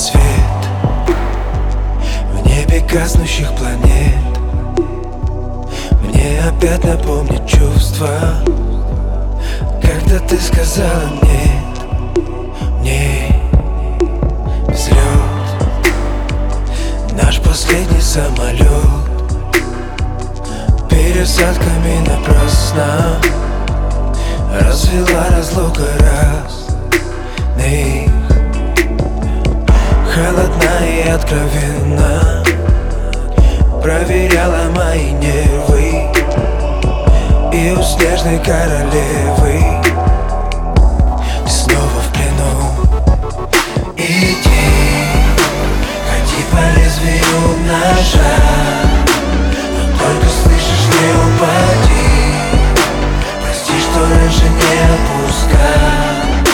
свет в небе гаснущих планет. Мне опять напомнит чувства, когда ты сказала нет. Мне взлет, наш последний самолет, пересадками напрасно развела разлука разных. Холодна и откровенно проверяла мои нервы, и у снежной королевы ты снова в плену. Иди, ходи по лезвию ножа, но только слышишь, не упади. Прости, что раньше не отпускал.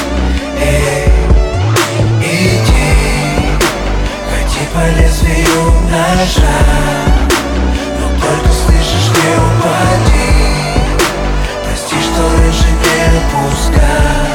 По лезвию ножа, но только слышишь, не упади. Прости, что раньше не отпускал.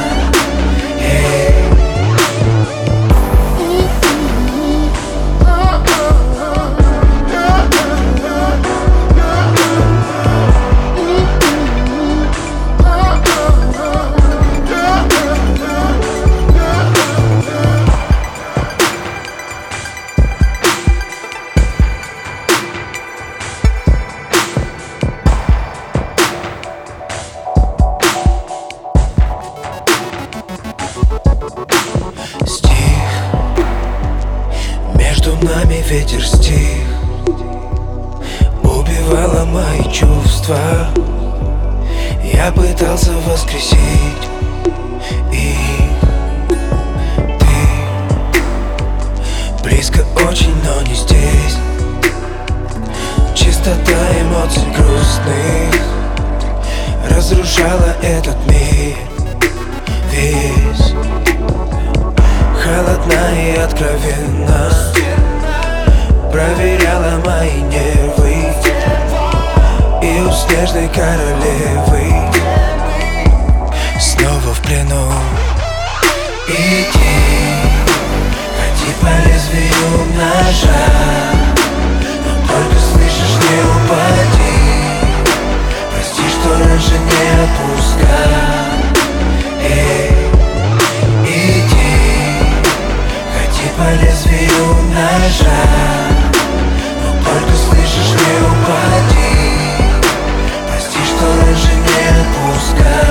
Между нами ветер стих, убивала мои чувства. Я пытался воскресить их. Ты близко очень, но не здесь. Чистота эмоций грустных разрушала этот мир весь. Холодна и откровенно проверяла мои нервы, и у снежной королевы снова в плену. Иди, ходи по лезвию ножа, но только слышишь, не упади. Прости, что раньше не отпускал. По лезвию ножа, но только слышишь, не упади. Прости, что раньше не отпускал.